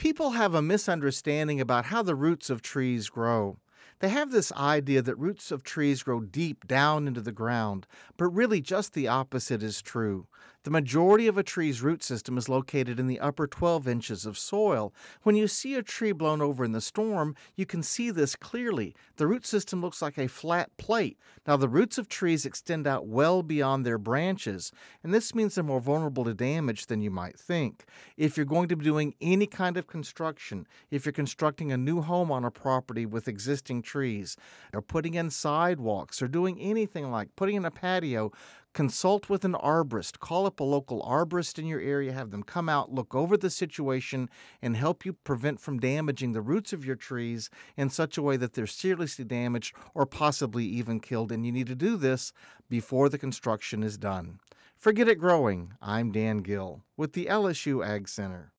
People have a misunderstanding about how the roots of trees grow. They have this idea that roots of trees grow deep down into the ground, but really just the opposite is true. The majority of a tree's root system is located in the upper 12 inches of soil. When you see a tree blown over in the storm, you can see this clearly. The root system looks like a flat plate. Now, the roots of trees extend out well beyond their branches, and this means they're more vulnerable to damage than you might think. If you're going to be doing any kind of construction, if you're constructing a new home on a property with existing trees, or putting in sidewalks, or doing anything like putting in a patio, consult with an arborist. Call up a local arborist in your area, have them come out, look over the situation, and help you prevent from damaging the roots of your trees in such a way that they're seriously damaged or possibly even killed. And you need to do this before the construction is done. Forget It Growing. I'm Dan Gill with the LSU Ag Center.